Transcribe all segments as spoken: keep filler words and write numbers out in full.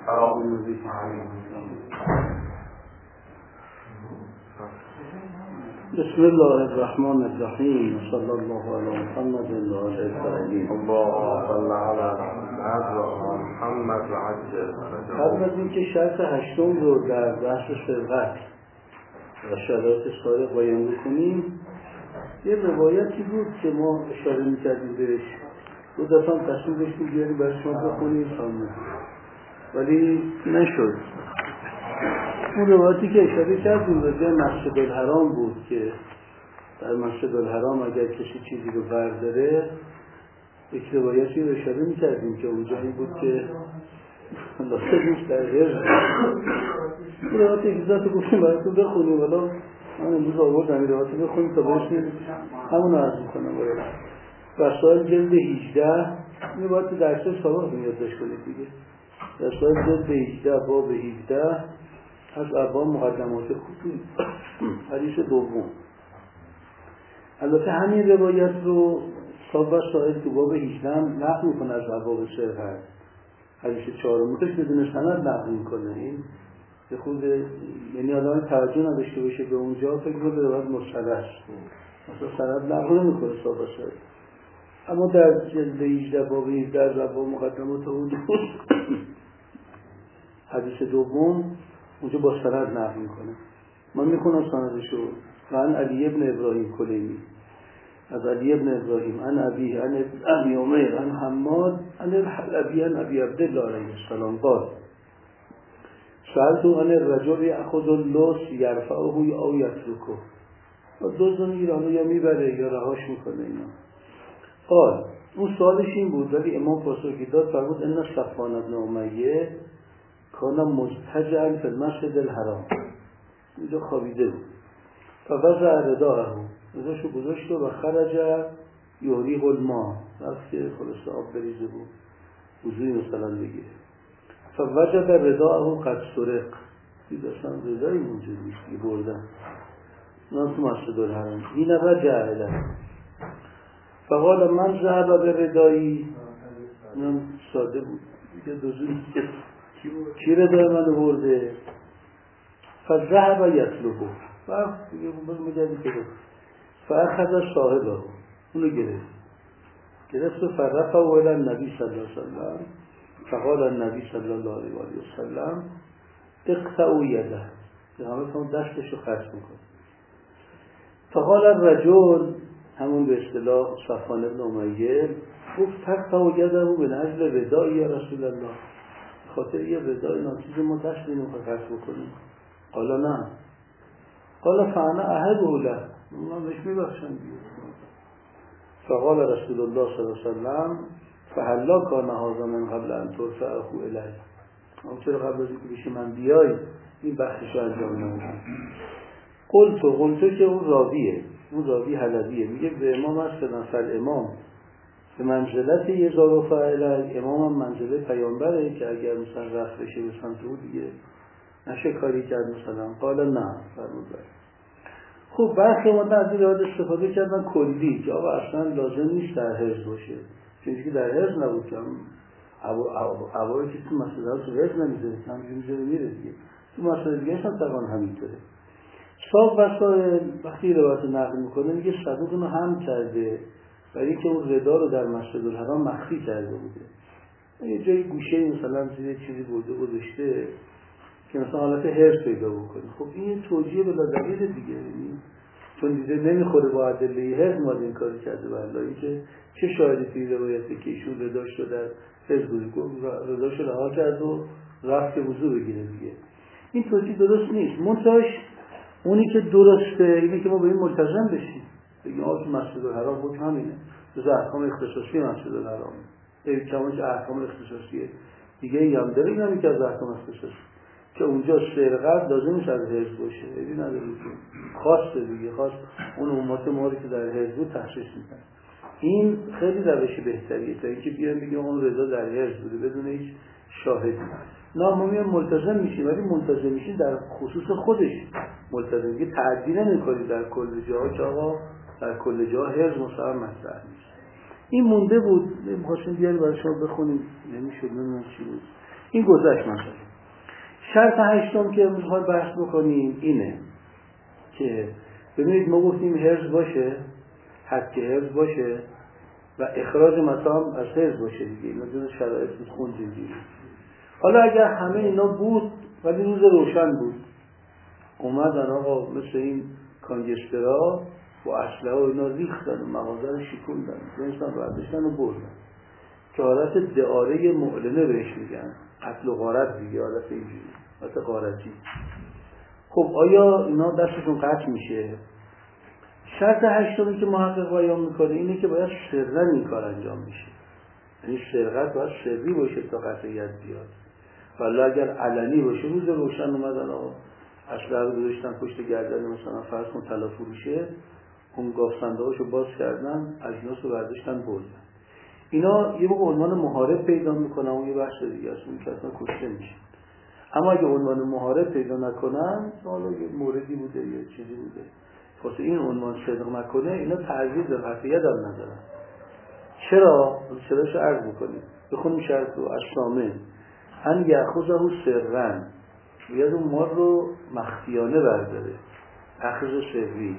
بسم الله الرحمن الرحیم صلی الله علی محمد و آله الطاهرین. اللهم صل علی محمد و محمد و عجل. قبل از اینکه شرط هشتم رو در بحث سرقت و شرایط سارق بیان بکنیم، یه روایتی بود که ما اشاره می‌کردیم بهش، دو دفعه تصمیم داشتیم بیاریم برای شما بخونیم سامنے، ولی نشد. اون روایتی که اشاره کردیم راجع مسجد الحرام بود که در مسجد الحرام اگر کسی چیزی رو برداره، یک روایتی رو اشاره می‌کردیم که اونجایی بود که لاسه نیست در غیر این روایتی که ذات گفتیم براتون بخونیم، ولی من امروز آوردم این روایتی بخونیم تا باشیم همون رو عرض می‌کنم. باید وسائل جلد هجده، این روایت درس سابق رو یادداشت کنید دیگه. وسائل جلد هجده باب هجده از ابواب مقدمات خطوط حدیث دوم. البته همین روایت رو صاحب وسائل تو باب هجده هم نقل میکنه از ابواب سرقت، حدیث چهارم تاش بدون سند نقل میکنه. این به خود یعنی آدم توجه نداشته باشه به اونجا فکر کنه روایت مرسل است، مثلا سند نقل نمیکنه صاحب وسائل. اما در جلد هجده باب هجده از ابواب مقدمات خطوط حدیث دوم اونجا با سند نقل میکنه. من میخونم سندشو. عن علی ابن ابراهیم کلیمی، از علی ابن ابراهیم عن ابیه عن ابی عمیر عن حماد عن الحلبی عن ابی عبدالله علیه السلام قال سألت عن الرجل یأخذ اللص یرفعه او یترکه، دزدان ایرانی یا میبره یا رهاش میکنه اینا. قال اون سوالش این بود، ولی امام پاسخی داد فرمود ان صفوان بن امیه کان مضطجعا فی المسجد الحرام، اینجا خوابیده بود. فوضع رداءه، رداشو گذاشت و خرج یهریق الماء، وقت که خلاص آب بریزه بود وضوی مثلا بگیره. فوجد رداءه قد سرق، دید اصلا ردایی موجود نیست بردن، نه تو مسجد الحرام. این رجع الیه فقال من ذهب بردایی، اینم ساده بود دیگه، دوزو نیست کی ردای منو برده. فذهب یطلبه، وقت دیگه باز مجردی که بود. فاخذ صاحبه، اونو گرفت گرفت و فرفه و الی النبی صلی الله علیه وسلم فقال النبی صلی الله علیه وسلم اقطعوا یده، به همه کنم دستشو خرج میکنه. فقال الرجل، همون به اصطلاح صفوان بن امیه، گفت تقطعوا یده من اجل وداع یا رسول الله، خاطر یه ردای ناچیز ما دست اینو خرج بکنیم. قال نه. قال فانا اهبه له، من بهش میبخشم دیگه. فقال رسول الله صلی الله علیه وسلم فهلا کان هذا من قبل ان ترفعه الیه، اما چرا قبل از اینکه بشه من بیای این بخشش رو انجام نمیدم. قلت و قلت که اون راویه، اون راوی حلبیه، میگه به امام هست که نفر امام به منزلت یه ظروف الیه، امام هم منزله پیامبره که اگر مثلا رفت بشه به سمت او دیگه نشه کاری کرد مثلا. قال نه، فرمود بله. خب برخی ما از این روایت استفاده کردن کلی که آقا اصلا لازم نیست در حرز باشه، چون که در حرز نبود که اوایی که تو مسئله ها تو حرز نمیذاره، همجور میذاره میره دیگه، تو مسئله دیگه هم تقریبا همینطوره. صاحب وسائل وقتی روایت نقل میکنه میگه صدوق اونو هم کرده برای اینکه اون ردا رو در مسجد الحرام مخفی کرده بوده، یه جایی گوشه مثلا زیر چیزی برده گذاشته که مثلا حالت حرص پیدا بکنه. خب این توجیه بلا دلیل دیگه، یعنی چون دیده نمیخوره با ادله حرص ما این کاری کرده. والله که چه شاهدی توی روایته که ایشون رداش رو در حرص گذاشت، رداش رو رها کرد و رفت که وضو بگیره دیگه. این توجیه درست نیست. منتهاش اونی که درسته اینه که ما به این ملتزم بشیم، بگیم آقا تو مسجد الحرام بود همینه، جز احکام اختصاصی مسجد الحرام، این کمان که احکام اختصاصیه دیگه ای هم داره، این هم که از احکام اختصاصی که اونجا سرقت لازم نیست از حرز باشه، ایدی نداره که خاصه دیگه، خاص اون امت ما رو که در حرز بود تخصیص میکنه. این خیلی روش بهتریه تا اینکه بیان بگیم اون رضا در حرز بوده بدون هیچ شاهدی. نه ما میان ملتزم میشیم، ولی ملتزم میشیم در خصوص خودش ملتزم، دیگه تعدی نمیکنیم در کل جاها که آقا در کل جاها حرز مصطلح مطرح نیست. این مونده بود، می‌خواستیم بیاریم برای شما بخونیم، نمی‌شد، نمی‌دونم چی بود. این گذشت مثلا. شرط هشتم که امروز باید بحث بکنیم اینه که ببینید ما گفتیم حرز باشه، حد حرز باشه و اخراج مطعم از حرز باشه دیگه. اینا جز شرایط بود خوندیم دیگه. حالا اگر همه اینا بود ولی روز روشن بود، اومدن آقا مثل این کانگسترها با اسلحه و اینا ریختن و مغازه رو شکوندن، جنسان برداشتن و بردن که حالت دعاره معلنه بهش میگن، قتل و غارت دیگه، حالت اینجوری، حالت غارتی. خب آیا اینا دستشون قطع میشه؟ شرط هشتمی که محقق بیان میکنه اینه که باید سرا این کار انجام میشه، یعنی سرقت باید سری باشه تا قطعیت بیاد. ولی اگر علنی باشه، روز روشن اومدن آقا اسلحه رو گذاشتن پشت گردن مثلا فرض کن طلا فروشه، اون گاف صندوقشو باز کردن، اجناس رو برداشتن بردن. اینا یه موقع عنوان محارب پیدا میکنن، اون یه بحث دیگه است، اون که اصلا کشته میشه. اما اگه عنوان محارب پیدا نکنن، حالا یه موردی بوده یه چیزی بوده، واسه این عنوان صدق نکنه، اینا تعزیز در قطعیت هم ندارن. چرا؟ چراشو عرض میکنیم. بخونیم شرط رو. الشامل ان یأخذه سرًا، بیاد اون مال رو مخفیانه برداره، اخذ سری.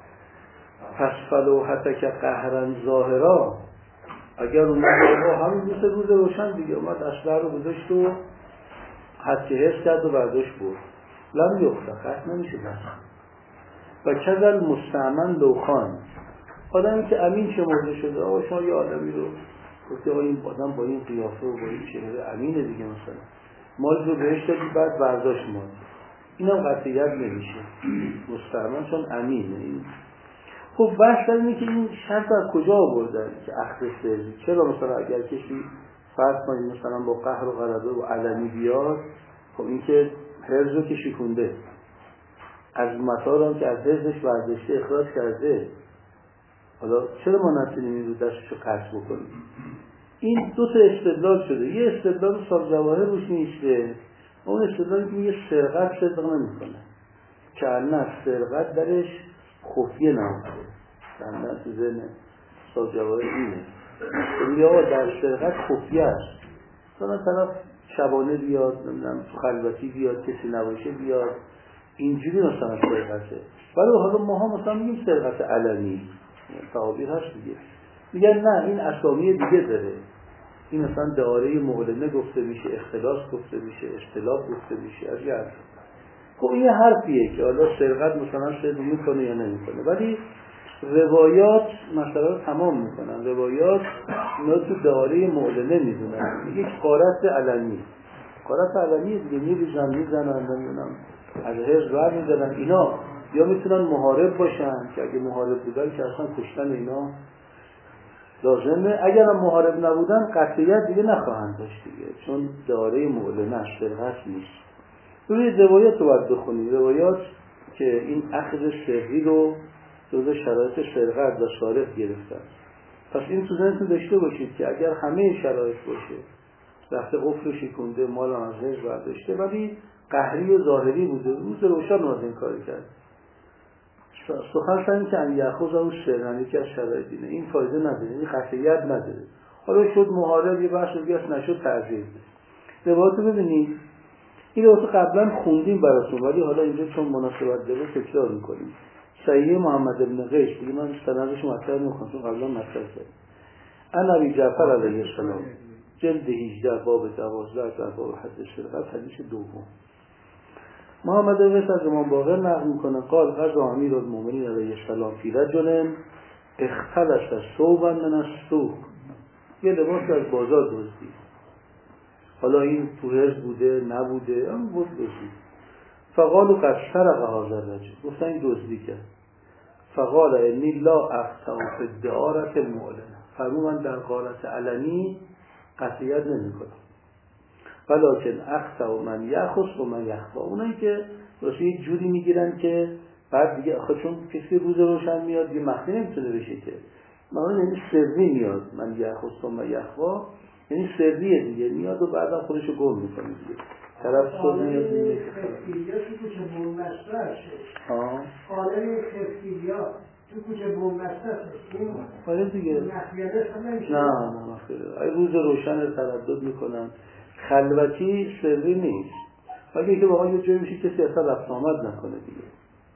پس فلو حتی که قهرن ظاهرا، اگر اومد آقا همین مثل روز روشن دیگه اومد اسلحه رو گذاشت و حد که حس کرد و برداشت بود، لم یخته، قطع نمیشه بس. و کذل مستعمن لوخان، آدمی که امین شمرده شده، آقا شما یه آدمی رو گفتی آقا این آدم با این قیافه و با این چهره امینه دیگه، مثلا مال رو بهش دادی بعد برداشت مال، این هم قطعیت نمیشه مستعمن چون امینه. این خب بحث اینه که این شرط از کجا آوردن که اخذ سری؟ چرا مثلا اگر کسی فرض کنید مثلا با قهر و غلبه و علنی بیاد، خب این که حرز رو که شکونده، از مطار هم که از حرزش برداشته اخراج کرده، حالا چرا ما نتونیم این رو دستشو قطع بکنیم؟ این دو تا استدلال شده. یه استدلال صاحب جواهر روش نیسته، اون استدلالی که یه سرقت صدق نمیکنه، که نه سرقت درش خفیه نموده، نه تو ذهن صاحب جواهر اینه یا در سرقت خفیه است، مثلا طرف شبانه بیاد، نمیدونم تو خلوتی بیاد، کسی نباشه بیاد، اینجوری مثلا سرقته. ولی حالا ما ها مثلا میگیم سرقت علنی، تعابیر هست دیگه، میگن نه این اسامی دیگه داره، این مثلا دعاره معلنه گفته میشه، اختلاس گفته میشه، اختلاف گفته میشه، از یه حرف. خب این یه حرفیه که حالا سرقت مثلا صدق میکنه یا نمیکنه، ولی روایات مسئله رو تمام میکنن. روایات اینا تو دعاره معلنه میدونن، یک غارت علنی، غارت علنی دیگه، میریزن میزنن نمیدونم از حرز بر میدارن، اینا یا میتونن محارب باشن که اگه محارب بودن که اصلا کشتن اینا لازمه، اگر هم محارب نبودن قطعیت دیگه نخواهند داشت دیگه، چون دعاره معلنه از سرقت نیست. روی روایات رو باید بخونید، روایات که این اخذ سری رو جزء شرایط سرقت و سارق گرفتن. پس این تو ذهنتون داشته باشید که اگر همه شرایط باشه، رفته قفل شکونده، مال هم از حرز برداشته، ولی قهری و ظاهری بوده، روز روشن اومد این کاری کرد، سخن سنی که ان یأخذه او سرًا، یکی از شرایط اینه، این فایده نداره، این قطعیت نداره. حالا شد محارب، یه بحث دیگه است، نشد تعزیر. روایات رو ببینید، این روایات قبلا خوندیم براتون، ولی حالا اینجا چون مناسبت داره تکرار میکنیم. صحیح محمد بن قیس، دیگه من سندش مطرح نمیکنم چون قبلا مطرح کردم. ان ابی جعفر علیه السلام، جلد هجده باب دوازده در باب حد سرقت، حدیث دوم. محمد بن قیس از امام باقر نقل میکنه قال قضى امیر المؤمنین علیه السلام فی رجل اختلس ثوبا من السوق، یه لباس از بازار دزدید، حالا این تو حرز بوده نبوده، اما بود دزدید. فقالوا قد سرق هذا الرجل، گفتن این دزدی کرد. فقال انی لا اقطع فی الدعارة المعلنة، فرمود من در غارت علنی قطعیت نمیکنم، ولکن اقطع من یأخذ و من یخفی، اونایی که واسه یه جوری میگیرن که بعد دیگه آخه چون کسی روز روشن میاد دیگه مخفی نمیتونه بشه که، معنا یعنی سری میاد، من یأخذ و من یخفی یعنی سریه دیگه، میاد و بعدا خودشو گم میکنه دیگه، طرف صد میاد دیگه خفیلیاتی تو کوچه بومبسته هست، آه قالب خفیلیا تو کوچه بومبسته هست، این آره دیگه مخفیانه هم نمیشه. نه نه مخفیانه، ای روز روشن تردد میکنن، خلوتی سری نیست، ولی که واقعا یه جایی میشه کسی اصلا رفت آمد نکنه دیگه.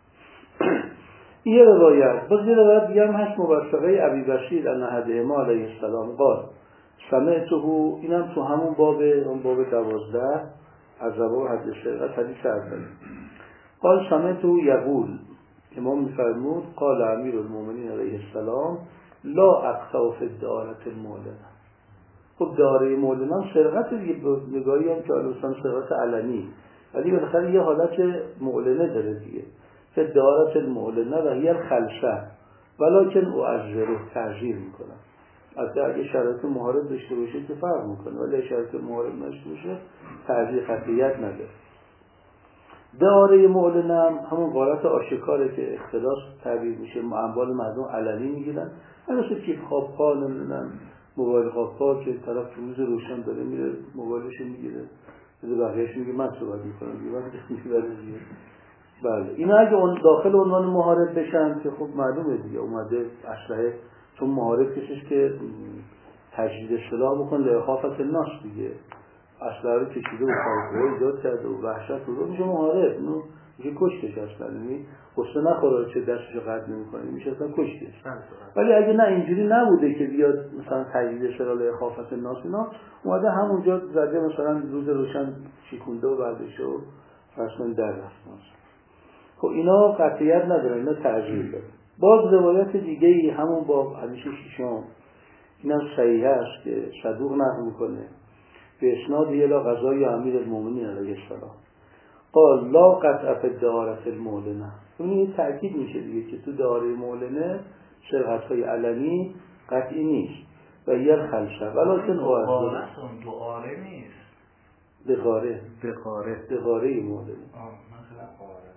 یه روایت باز یه روایت دیگه هم هست موثقه ابی بشیر ان احدهما علیه السلام قال سمعته، اینم تو همون باب اون باب دوازده از باب حد سرقت حدیث اول قال سمعته یقول، امام میفرمود قال امیر المؤمنین علیه السلام لا اقطع فی الدارة المعلنه. خب داره معلنه هم سرقت دیگه، نگاهی هم که مثلا سرقت علنی، ولی بالاخره یه حالت معلنه داره دیگه. فی الدارة المعلنه و هی الخلصه ولکن اعذره، تعذیر میکنم. حتی اگه شرط محارب داشته باشه که فرق میکنه، ولی شرط محارب نشته باشه تعذیر خطیت نداره. داره معلنه هم همون غارت آشکاره که اختلاس تعبیر میشه، اموال مردم علنی میگیرن، همون کیف خواب پا نمیدونن موبایل خواب پا که طرف تو روز روشن داره میره موبایلشو میگیره، از بقیهش میگه من صحبت میکنم دیگه من میبره دیگه. بله اینا اگه اون داخل عنوان محارب بشن که خب معلومه دیگه اومده اسلحه، چون محارب کسیش که تجدید سلاح بکن لخافت الناس دیگه، اسلحه رو کشیده و خواهی ایجاد کرده و وحشت رو میشه محارب، اینو میشه کشتش اصلا، یعنی قصه نخوره چه دستشو قطع نمی‌کنه میشه اصلا کشتش. ولی اگه نه اینجوری نبوده که بیاد مثلا تجدید سلاح لخافت الناس، اینا اومده همونجا زده مثلا روز روشن شیکونده و بردشه و فرسون در رفت. خب اینا قطعیت نداره، اینا تعجیل داره. باز روایت دیگه ای همون با حدیث شیشم اینم صحیح است که صدوق نقل میکنه به اسناد الی قضای امیر المؤمنین علیه السلام قال لا قطع فی الدارة المعلنه. این تأکید میشه دیگه که تو داره معلنه سرقت‌های علنی قطعی نیست و یه خلصه ولکن او اون دعاره نیست، دقاره دقاره دقاره معلنه آه مثلا قاره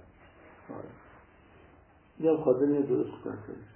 یا خادم درست کنه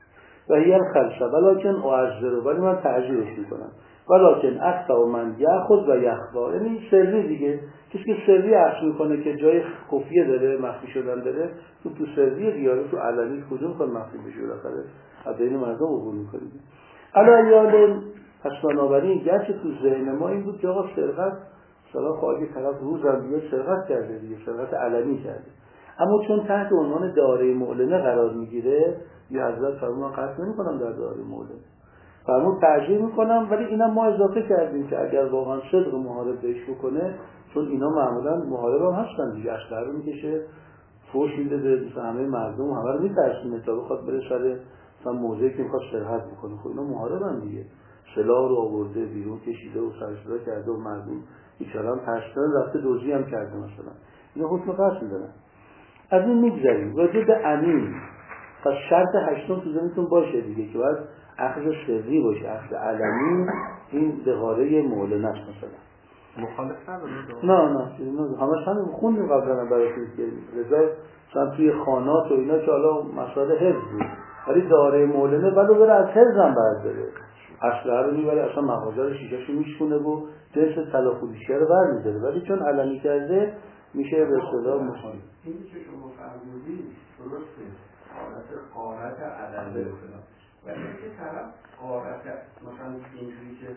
و یه خلصه ولکن اعذره، ولی من تعذیرش میکنم ولکن اخطا و من یاخذ و یخفا، یعنی سری دیگه، کسی که سری عکس میکنه که جای خفیه داره مخفی شدن داره، تو تو سری دیاره تو علنی کدوم کن مخفی بشه بالاخره از بین مردم عبور میکنه. علی یال پس بنابراین گرچه تو ذهن ما این بود که آقا سرقت مثلا خواهی طرف روزم بیاد سرقت کرده دیگه، سرقت علنی کرده، اما چون تحت عنوان داره معلنه قرار میگیره یا حضرت فرمودن قطع نمی‌کنم در داره معلنه، فرمود تعجیل میکنم، ولی اینا ما اضافه کردیم که اگر واقعا صدق محارب بهش بکنه، چون اینا معمولا محارب هم هستن دیگه، اسلحه رو میکشه فوش میده به همه مردم، همه رو میترسونه تا بخواد بره سر مثلا موضعی که میخواد سرحد بکنه. خب اینا محارب هم دیگه، سلاح رو آورده بیرون کشیده و سرشده کرده و مردم بیچاره هم ترسیدن، رفته دوزی هم کرده مثلا، اینا حکم قصد میدن. از این میگذاریم وجود امین. پس شرط هشتم تو ذهنتون باشه دیگه که باید اخذ سری باشه، اخذ علنی، این دقاره معلنه است مثلا. مخالف نداره؟ نه نه همش همین خوندیم قبلا براتون که رضا مثلا توی خانات و اینا که حالا مسائل حفظ بود، ولی داره معلنه ولو بره از حفظ هم برداره، اسلحه رو میبره اصلا مغازه رو شیشه‌شو میشکونه و جنس طلا خودیشه رو برمی‌داره، ولی چون علنی کرده میشه به اصطلاح مخالف. این که شما فرمودید درسته، حالت غارت علنی مثلا، ولی که طرف غارت مثلا اینجوری که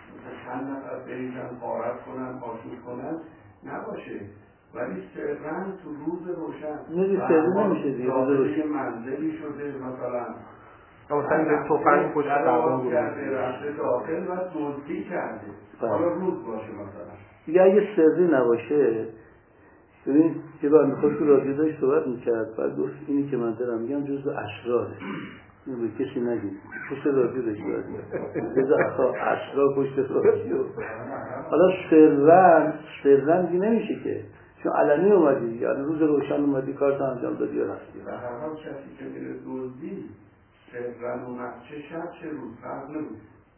چند نفر بریزن غارت کنن آشوب کنن نباشه، ولی سرن تو روز روشن نمیشه سری نمیشه دیگه، روز روشن منزلی شده مثلا مثلا به توفنگ پشت قربان بود رفته داخل و دزدی کرده، حالا روز باشه مثلا دیگه اگه سری نباشه. ببین یه بار خود تو رادیو داشت صحبت میکرد، بعد گفت اینی که من دارم میگم جزو اشراره، اینو به کسی نگید، پشت رادیو داشت صحبت میکرد، جزو اشرار پشت رادیو. حالا سرن سرن دیگه نمیشه که، چون علنی اومدی، یعنی روز روشن اومدی کارت انجام دادی یا رفتی. در هر حال کسی که میره دزدی سرن اومد چه شب چه روز فرق نمید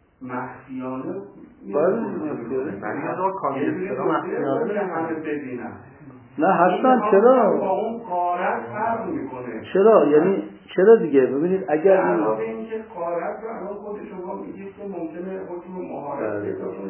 مخفیانه باید مخفیانه یعنی از آن کامیل سرا مخفیانه همه ببینن نه هستن. چرا؟ با اون قارت فرق میکنه. چرا؟ یعنی چرا دیگه؟ ببینید اگر این علاوه این که قارت رو الان خود شما میگید که ممکنه حکم محارب بکنه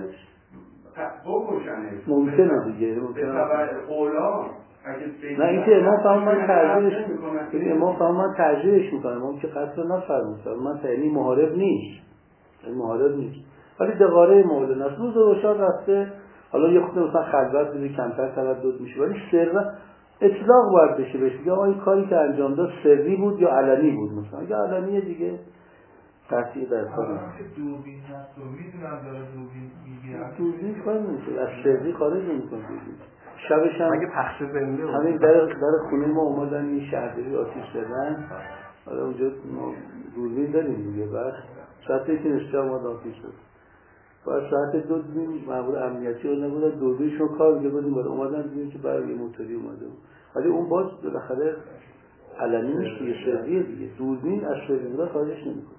بکشنه، ممکنه دیگه، به ممکنه تبع اولا. نه اینکه امام فرمان ترجیحش میکنه، امام فرمان ترجیحش میکنه، امام که قتل رو نفرمونه، من تعیین محارب نیست، این محارب نیست، ولی دقاره معلنه است، روز روشن رفته، حالا یه خود مثلا خلوت بده کمتر تردد میشه، ولی سر اطلاق باید بشه بهش دیگه آیا کاری که انجام داد سری بود یا علنی بود. مثلا اگه علنیه دیگه قطعی در کار دوربین هست و میدونم داره دوربین میگیره دوربین کار نمیشه، از سری خارج نمیکنه دوربین. شبش هم اگه پخش زنده همین در در خونه ما اومدن این شهرداری آتیش زدن، حالا اونجا ما دوربین داریم دیگه، بعد ساعت یکی نصفه اومد آتیش شد. بعد ساعت دو دیدیم مامور امنیتی رو نبودن دوربینشون کار می‌کرد، بودیم بعد اومدن دیدیم که برای موتوری اومده بود. ولی اون باز بالاخره علنی نیست دیگه، سریه دیگه، دوربین از سری خارجش نمی‌کنه.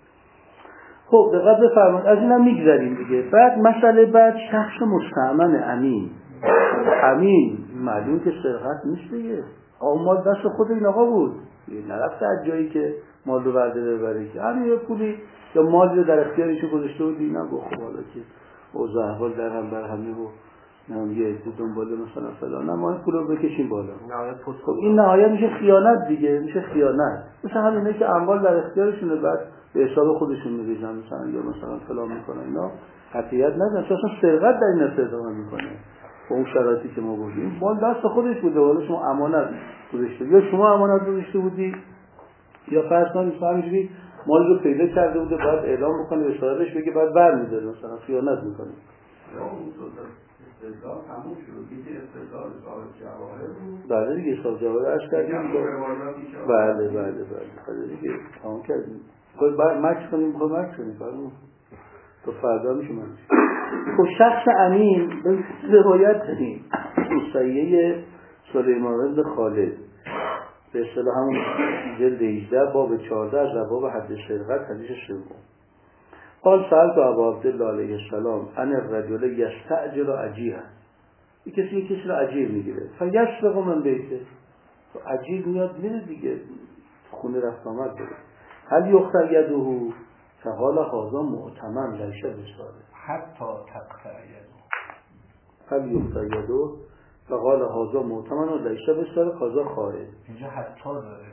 خب دقت بفرمایید، از اینم میگذریم دیگه. بعد مسئله بعد شخص مستأمن امین. امین معلوم که سرقت نیست دیگه، آقا مال دست خود این آقا بود، نرفته از جایی که مال رو برده ببره که همین یه پولی یا مالی رو در اختیارش گذاشته بود، اینا گفت خب حالا که اوضاع احوال در هم بر همه و نه یه عده دنباله مثلا فلان، نه ما این پول رو بکشیم بالا. خب این نهایت میشه خیانت دیگه، میشه خیانت. مثلا همینه که اموال در اختیارشونه بعد به حساب خودشون میریزن مثلا یا مثلا فلان میکنن، اینا قطعیت ندارن، چون اصلا سرقت در این استفاده میکنه با اون شرایطی که ما گفتیم. مال دست خودش بوده، ولی شما امانت گذاشته، یا شما امانت گذاشته بودی یا فرض کنید همینجوری مال رو پیدا کرده بوده بعد اعلام بکنه به صاحبش بگه بعد برمی‌داره، مثلا خیانت میکنه. یا اون استدلال تموم شد که استدلال صاحب جواهر بود. بله دیگه صاحب جواهر عرض کردیم. بله بله بله دیگه تمام کردیم. خود بعد مکس کنیم، خود مکس کنیم فرمون تو فردا میشه من. خب شخص امین به روایت داریم مصیحه سلیمان بن خالد به اصطلاح همون جلد هجده باب چهارده از باب حد سرقت حدیث سوم. قال سألت ابا عبدالله علیه السلام ان الرجل یستأجر اجیرا، یک کسی یک کسی رو اجیر میگیره فیسرق من بیته، اجیر میاد میره دیگه خونه رفت آمد داره، هل یقطع یده فقال هذا مؤتمن لیس بصالح حتی تقطع یده، هل یقطع یده فقال هذا مؤتمن و لیس بصالح هذا خارج. اینجا حتی داره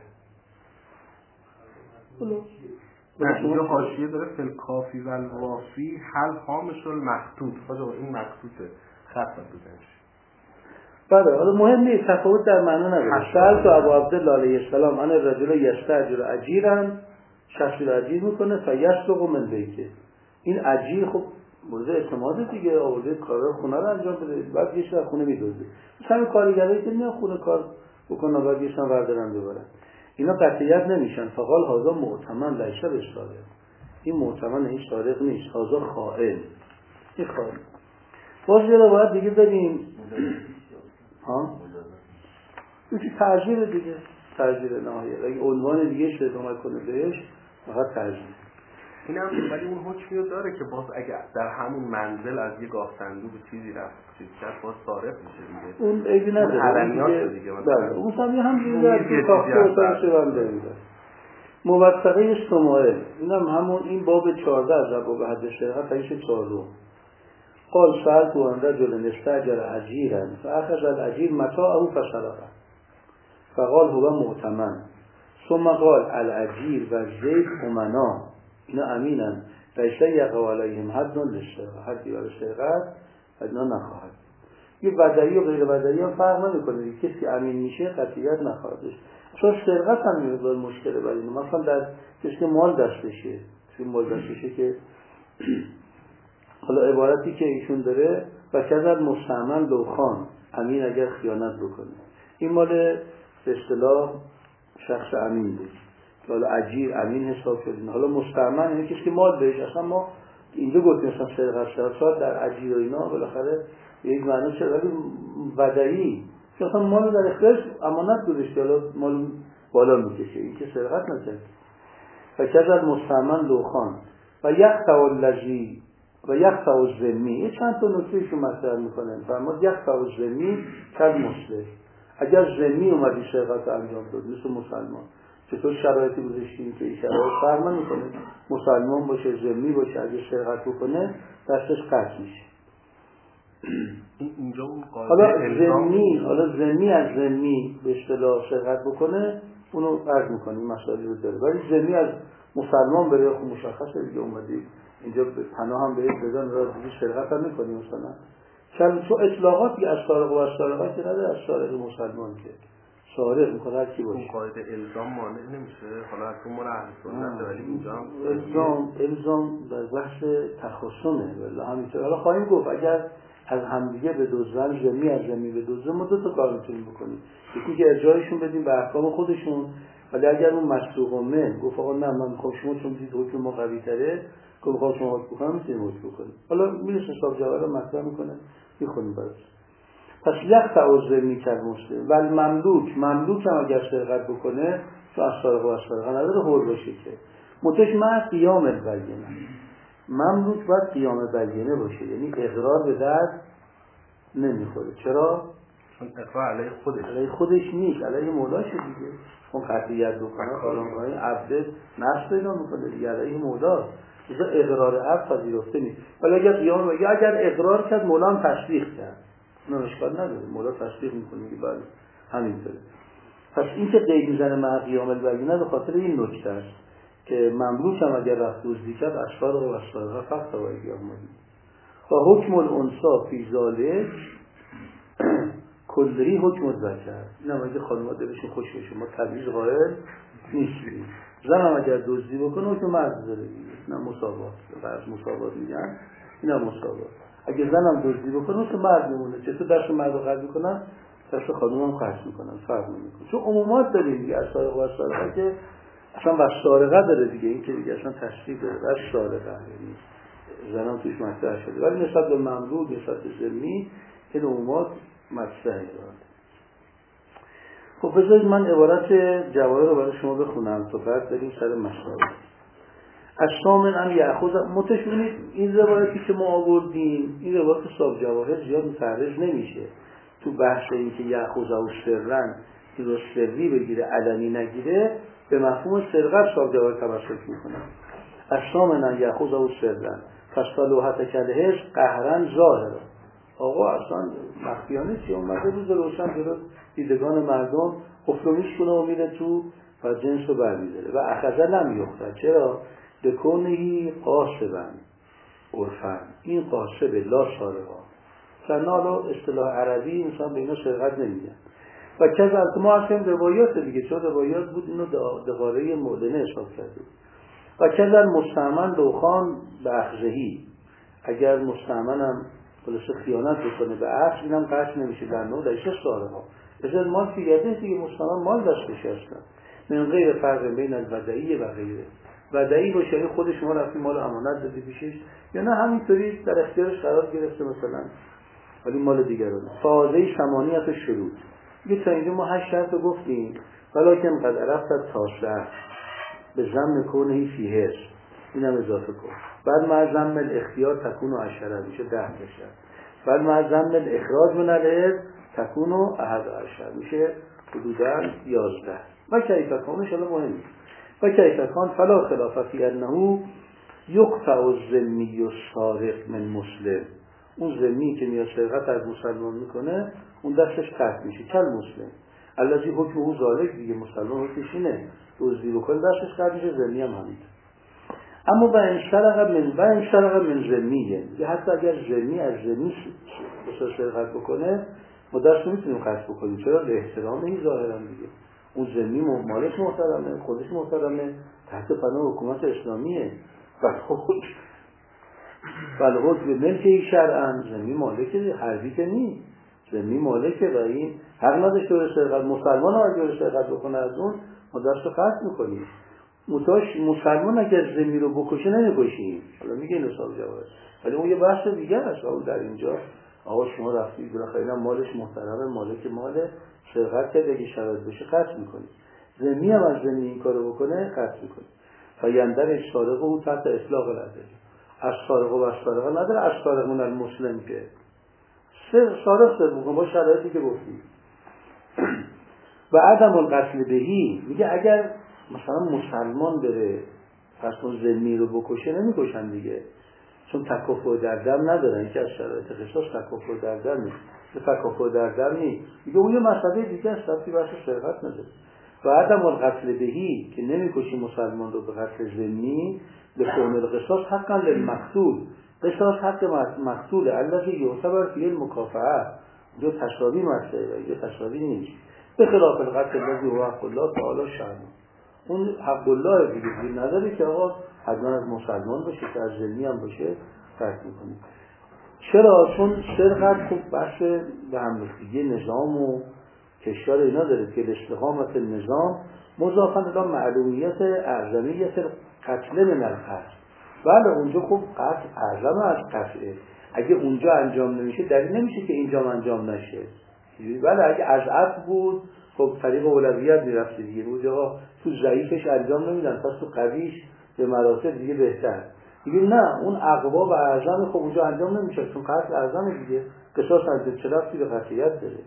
نه اینجا حاشیه داره فل کافی و الوافی حل هامش المخطوط، خدا این مخطوطه خط بزنش. بله حالا مهم نیست، تفاوت در معنا نداره. سألت ابو عبدالله علیه السلام ان الرجل یستأجر اجیرا، شخصی رو اجیر میکنه فیسرق من بیته، این اجیر خب مورد اعتماد دیگه، آورده کارا خونه رو انجام بده بعد یه شب خونه میدوزه، مثلا کارگرایی که میان خونه کار بکنن بعد یه شب بردارن ببرن، اینا قطعیت نمیشن. فقال هذا مؤتمن لیس بصالح، این مؤتمن این سارق نیست، هذا خائن، این خائن. باز یه روایت دیگه داریم ها این ترجیح دیگه، ترجیح نهایت اگه عنوان دیگه شده اومد کنه بهش فقط ترجیح. این هم ولی اون حکمی رو داره که باز اگه در همون منزل از یه گاه صندوق چیزی رفت چیز کرد باز صارف میشه دیگه، اون عیبی نداره، علنیات دیگه بله اون هم همین در تو کافه اتاق شوام داریم. موثقه سماعه اینم همون این باب چهارده از باب حد سرقت حدیث چهارم. قال سألت عن رجل استأجر اجیرا فأخذ الاجیر متاعه فسرقه فقال هو مؤتمن ثم قال الاجیر و زید امنا، اینا امینن لیس یقع علیهم حد للسرقه، حدی برای سرقت اینا نخواهد. یه بدعی و غیر بدعی هم فرق نمیکنه، کسی امین میشه قطعیت نخواهد داشت، چون سرقت هم میبود مشکله برای اینو. مثلا در کسی که مال دستشه، چون مال دستشه که حالا عبارتی که ایشون داره و کذب مستعمل لوخان، امین اگر خیانت بکنه، این مال به اصطلاح شخص امین بود، حالا اجیر امین حساب شدیم. حالا مستعمل یعنی کسی که مال بهش، اصلا ما اینجا گفتیم مثلا سرقت شد در اجیر و اینا بالاخره یک معنی شد، ولی ودعی که اصلا مال در اختیارش امانت گذاشته، حالا مال بالا میکشه، این که سرقت نکرد. و کذب مستعمل لوخان و یقطع الذی و یقطع الذمی، یه چند تا نکتهشو مطرح میکنن. فرمود یقطع الذمی کل مسلم، اگر ذمی اومدی سرقت انجام داد مثل مسلمان، چطور شرایطی گذاشتیم که این شرایط فرق نمیکنه، مسلمان باشه ذمی باشه اگه سرقت بکنه دستش قطع میشه. اینجا اون حالا ذمی حالا ذمی از ذمی به اصطلاح سرقت بکنه اونو عرض میکنیم مسائلی رو داره، ولی ذمی از مسلمان بره خب مشخصه دیگه اومدی اینجا پناه هم بهش بدن را دیگه سرقت هم میکنی، مثلا چون تو اطلاقات یه از سارق و از سارقه که نداره، از سارق مسلمان که سارق میکنه هر کی باشه. اون قاعده الزام مانع نمیشه؟ حالا تو مال اهل سنت ولی اینجا الزام الزام در بحث تخاصمه ولی همینطور. حالا خواهیم گفت اگر از همدیگه به دوزن زمی از زمی به دوزن ما دو تا کار میتونیم بکنیم. یکی که ارجاعشون بدیم به احکام خودشون، ولی اگر اون مسلوقمه گفت آقا نه من میخوام شما چون دید حکم ما قوی تره که میخوام شما حکم بکنم میتونیم حکم بکنیم. حالا میرسه صاحب جواب رو مطرح میکنه میخونیم براش. پس یک تعوض میکرد مسلم ولی مملوک مملوک هم اگر سرقت بکنه تو از سارق و از سارقه نداره حر باشه که متش مع قیام البینه. مملوک باید قیام بینه باشه، یعنی اقرار به درد نمیخوره. چرا؟ چون اقرار علیه خودش علیه خودش نیست، علیه مولاشه دیگه. اون قطعیت بکنه قانونهای عبد نفس پیدا میکنه دیگه، علیه مولا اذا اقرار عبد پذیرفته نیست. ولی اگر قیام بگه اگر اقرار کرد مولا هم تصدیق کرد نه اشکال نداره، مولا تصدیق میکنه که بله همینطوره. پس این که قید میزنه مع قیام البینه به خاطر این نکته است که مملوک هم اگر رفت دزدی کرد اشکال و اسرار فقط توایی آمدی و حکم الانسا فی ذالک کلی حکم ذکر. این هم اگه خانم‌ها دلشون خوش بشه ما تمیز قائل نیستیم. زن هم اگر دزدی بکنه حکم مرد داره دیگه، نه مساوات. بعض مساوات میگن این هم مساوات. اگه زن هم دزدی بکنه حکم مرد میمونه. چطور دست مرد رو قطع میکنن دست خانم هم قطع میکنن، فرق نمیکنه. چون عمومات داریم دیگه، از سارق و از سارقه که اصلا و سارقه داره دیگه، این که دیگه اصلا تشریف داره و سارقه، یعنی زنان توش مطرح شده. ولی نسبت به مملوک نسبت به ذمی این عمومات مطرح داره. خب بذارید من عبارت جواهر رو برای شما بخونم تا بعد بریم سر مسائل. الثامن ان یأخذ متشونید این روایتی که ما آوردیم این روایت صاحب جواهر زیاد متعرض نمیشه تو بحث این که یأخذ او سرن که رو سری بگیره علنی نگیره به مفهوم سرقت صاحب جواهر تمسک میکنه. الثامن ان یأخذ او سرن فصلوحت کلهش قهرن ظاهرا. آقا اصلا مخفیانه چی اومده روز روشن جلو دیدگان مردم خفلومیش کنه و میره تو و جنس رو برمیداره و اخذه نمیخته. چرا؟ دکونهی قاسبن عرفن، این قاسب لا سارقا سنالو اصطلاح عربی انسان به اینا سرقت نمیگن. و کذ از ما اصلا روایات دیگه چون روایات بود اینو دقاره مولنه حساب کرده. و کذ مستعمن دوخان به اخذهی، اگر مستعمنم خلاصه خیانت بکنه به اخذ اینم قطع نمیشه در نوع درشه سارقا. مثل مال که یده دیگه مستعمن مال دستش هستن من غیر فرق بین الودعی و غیره. ودعی باشه یعنی خود شما رفتی مال امانت دادی پیشش یا نه همینطوری در اختیارش قرار گرفته مثلا ولی مال دیگرانه. فاضی ثمانیت شروط یه تا اینجا ما هشت شرط رو گفتیم ولیکن قد عرفت تاسع به ضمن کونه فیهر اینم اضافه کن. بعد مع ضمن الاختیار تکون و عشره میشه ده بشه. بعد مع ضمن الاخراج من الارض تکون و احد عشر میشه حدودا یازده. و کیف کانش الان مهمه. و کیف کان فلا خلاف فی انه یقطع الذمی السارق من مسلم. اون ذمی که میاد سرقت از مسلمان میکنه اون دستش قطع میشه کل مسلم الذی حکمه ذالک دیگه مسلمان حکمش اینه دزدی بکنه دستش قطع میشه. ذمی هم همین. اما با این سرقه من با این سرقه من ذمیه یا حتی اگر ذمی از ذمی بسیار سرقت بکنه ما دست نمیتونیم قطع بکنیم. چرا؟ به احترام این ظاهرم دیگه اون ذمی مالش محترمه خودش محترمه تحت پناه حکومت اسلامیه و خود بلغت به ملک شرعن ذمی مالکه حربی که نیست ذمی مالکه و این حق نداشته به سرقت. مسلمان ها اگر سرقت بکنه از اون ما دست رو قطع میکنیم. متاش مسلمان اگر ذمی رو بکشه نمیکشیم. حالا میگه این حساب جواز ولی اون یه بحث دیگه است. اون در اینجا آقا شما رفتید بالاخره مالش محترمه مالک ماله سرقت کرد اگه شرایط بشه قطع میکنید. ذمی هم از ذمی این کارو بکنه قطع میکنید. فیندر سارق او تحت اطلاق العدل از سارق و از سارقه نداره از سارقون المسلم که سر سارق سر بکن با شرایطی که گفتیم. و عدم القتل بهی میگه اگر مثلا مسلمان بره پس اون ذمی رو بکشه نمیکشن دیگه چون تکافؤ در دم ندارن که از شرایط قصاص تکافؤ در دم نیست تکافؤ در دم نیست میگه اون یه مسئله دیگه است رفتی بحث سرقت نداره. و عدم القتل بهی که نمیکشی مسلمان رو به قتل ذمی به کون القصاص حقا للمقتول قصاص حق مقتول الذی یعتبر فی المکافأه، جو تساوی مسئله، جو تساوی نیست. به خلاف القتل الذی هو حق الله تعالی شأنه، اون حق الله دیگه دیگه نداره که آقا حتما از مسلمان باشه که از ذمی هم باشه فرق میکنه. چرا؟ چون سرقت خوب بحث به هم ریختگی نظام و کشور اینا داره که الاستقامت النظام مضافاً الی معلومیت اعظمیت قتل من القتل. بله اونجا خوب قتل اعظم از قتله، اگه اونجا انجام نمیشه دلیل نمیشه که اینجا انجام نشه. بله اگه از عطف بود خب طریق اولویت میرفته دیگه، اونجا تو ضعیفش انجام نمیدن پس تو قویش به مراتب دیگه بهتر دیگه. نه اون اقوا و اعظم خب اونجا انجام نمیشه چون قتل اعظم دیگه، قصاص از چه رفتی به قطعیت داره.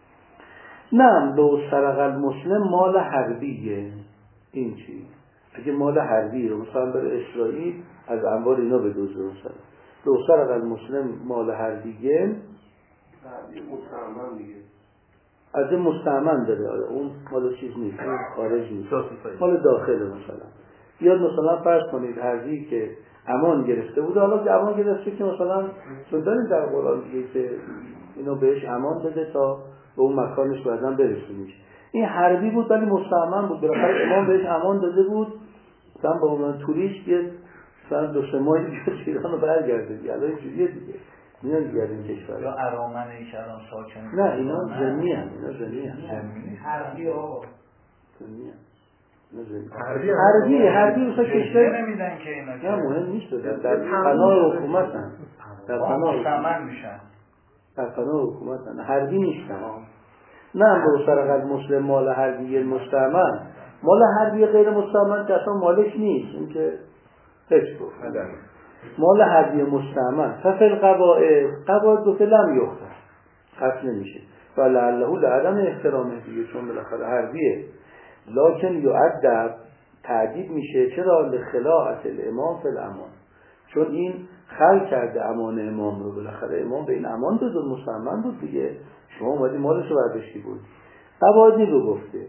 نه لو سرق المسلم مال حربیه، این چی؟ اگه مال حربی رو مثلا بره اسرائیل از انبار اینا بدزده، مثلا لو سرق المسلم مال حربیه، حربی مستعمل دیگه از این مستعمل داره، اون مال چیز نیست، اون خارج نیست، مال داخله. مثلا بیاد مثلا فرض کنید حربی که امان گرفته بود، حالا که امان گرفته که مثلا چون داریم در قرآن دیگه که اینو بهش امان بده تا به اون مکانش بعداً برسونیش. این حربی بود ولی مستعمل بود، بالاخره امام بهش امان داده بود مثلا با اون توریست بیاد مثلا دو سه ماهی بیاد ایران رو برگرده دیگه، الان اینجوریه دیگه میان دیگه این کشور. یا ارامنه ای که الان ساکن نه اینا زنی هم، اینا زنی هم حربی آقا زنی هم حربی حربی حربی مثلا کشور نمیدن که اینا نه مهم نیست، در پناه حکومت هم در پناه مستعمل میشن، در پناه حکومت هم حربی نیستن. نه لو سرق المسلم مال حربی مستعمل، مال حربی غیر مستعمل که اصلا مالک نیست، این که فکر بود مال حربی مستعمل ففل قواعد قواعد دو فلم یختر قتل نمیشه و لعله لعدم احترامه دیگه، چون بالاخره حربیه. لکن یعدب تعدیب میشه، چرا؟ لخلاعت الامام فی الامان، چون این خل کرده امان امام رو، بالاخره امام به این امان داد و مستعمل بود دیگه، شما اومدی مالش رو برداشتی بود. قواعدی رو گفته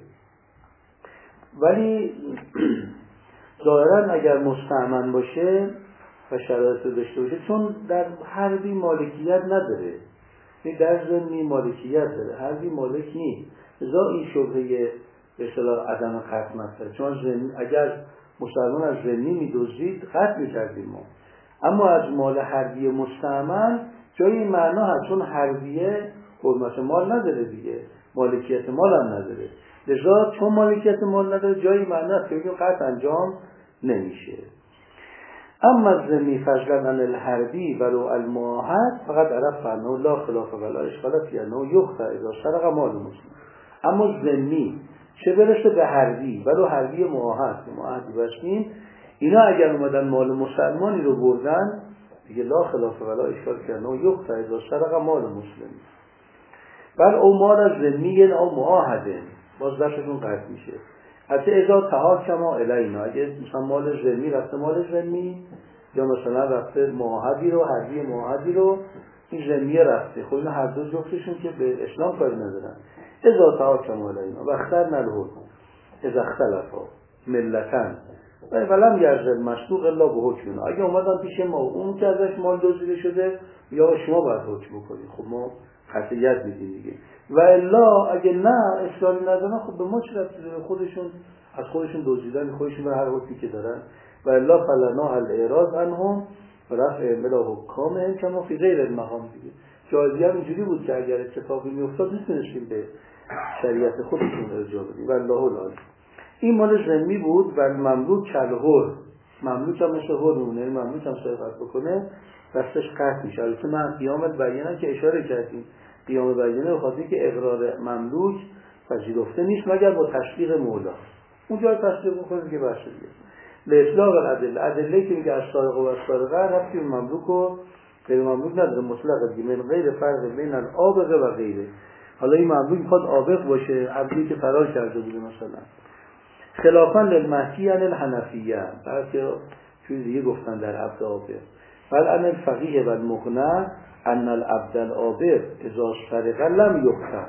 ولی ظاهرا اگر مستعمل باشه و شرایط رو داشته باشه، چون در حربی مالکیت نداره، این در ذمی مالکیت داره، حربی مالک نیست، لذا این شبهه به اصطلاح عدم قتل مطرحه، چون اگر مسلمان از ذمی می‌دزدید قتل می‌کردیم ما، اما از مال حربی مستعمل جای این معنا هست، چون حربیه حرمت مال نداره دیگه، مالکیت مال هم نداره، لذا چون مالکیت مال نداره جای معنا هست که بگیم قتل انجام نمیشه. اما ذمی فضلا عن الحربی ولو المعاهد فقط عرف انه لا خلاف ولا اشکال فی انه یخطئ اذا سرق مال مسلم. اما ذمی چه برسه به حربی ولو حربی معاهد که معاهدی بستیم، اینا اگر اومدن مال مسلمانی رو بردن دیگه لا خلاف ولا اشکال فی انه یخطئ اذا سرق مال مسلم. بل او مال ذمی او معاهده باز دستشون قطع میشه. حتی ازا تحاکما الینا، اگه مثلا مال ذمی رفته مال ذمی یا مثلا رفته معاهدی رو حربی معاهدی رو این ذمی رفته، خب اینا هر دو جفتشون که به اسلام کاری ندارن. ازا تحاکما الینا و اخترنا الحکم اذا اختلفا ملتن ولم یرض مسلوق الا به حکمنا، اگه اومدن پیش ما اون که ازش مال دزدیده شده یا شما باید حکم بکنید، خب ما قطعیت میدیم دیگه. و الا اگه نه اشکالی ندارن خب به ما چه ربطی داره، خودشون از خودشون دزدیدن، خودشون به هر حکمی که دارن. و الا فلنا الاعراض عنهم و رفع بلا حکامهم کما فی غیر المقام دیگه. جایزی هم اینجوری بود که اگر اتفاقی میافتاد میتونستیم به شریعت خودشون ارجاع بدیم. و الله العالی. این مال ذمی بود و مملوک کلهور، مملوک هم مثل هرونه، مملوک هم سرقت بکنه دستش قطع میشه. البته من قیام البینه که اشاره کردیم، قیام البینه بخاطر که اقرار مملوک پذیرفته نیست مگر با تشویق مولا، اونجا تشویق بکنه که باشه دیگه. لاصلاح الادله، ادله که میگه از سارق و از سارقه رفتی به مملوک و غیر مملوک نداره، مطلق دیگه، من غیر فرق بین العابق و غیره. حالا این مملوک میخواد عابق باشه، عبدی که فرار کرده بوده مثلا، خلافاً للمحکی عن الحنفیه، بعضی چیز دیگه گفتن در عبد عابق. بل ان الفقیه و المغنی ان العبد العابق اذا سرق لم یقتل،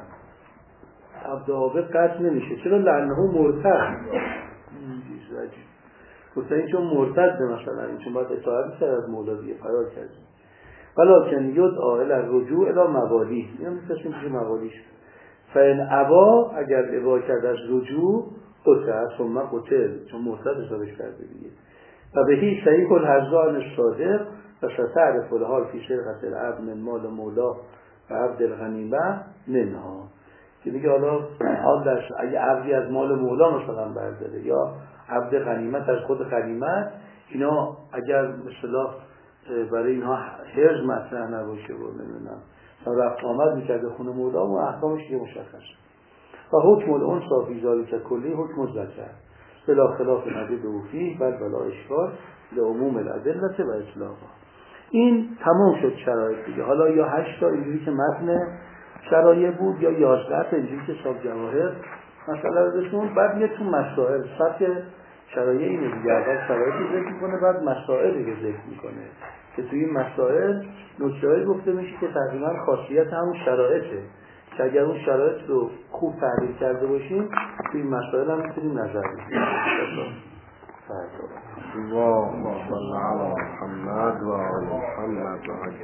عبد عابق قتل نمیشه، چرا؟ لانه مرتد. گفتن این چون مرتد مثلا این چون باید اطاعت می‌کرد از مولا دیگه فرار کرد. ولکن یدعا الی الرجوع الی موالی، اینا می‌تونیم چه موالیش. فإن ابا اگر ابا کرد از رجوع قطع ثم قتل چون مرتد حسابش کرده دیگه. و بهی صحیح الحزان الصادق و ستعرف الحال فی سرقة العبد من مال مولا و عبد الغنیمه منها. که دیگه حالا حال در اگه عبدی از مال مولا مثلا برداره یا عبد غنیمت از خود غنیمت، اینا اگر مثلا برای اینها حرز مطرح نباشه و نمیدونم رفت آمد میکرده خونه مولا و احکامش یه مشخص. و حکم الانثى فی ذلک کلی حکم الذکر بلا خلاف نجد و فیه بل بلا اشکال لعموم الادله و اطلاقها. این تمام شد شرایط دیگه. حالا یا هشت تا اینجوری که متن شرایط بود یا یازده تا اینجوری که صاحب جواهر مثلا رسون. بعد یه تو مسائل سطح شرایط اینه دیگه، اول شرایطی ذکر میکنه بعد مسائل دیگه ذکر میکنه که توی این مسائل نکته‌ای گفته میشه که تقریبا خاصیت همون شرایطه که اگر اون شرایط رو خوب تحلیل کرده باشیم توی این مسائل هم میتونیم نظر بدیم. اللهم صل على محمد و آل محمد.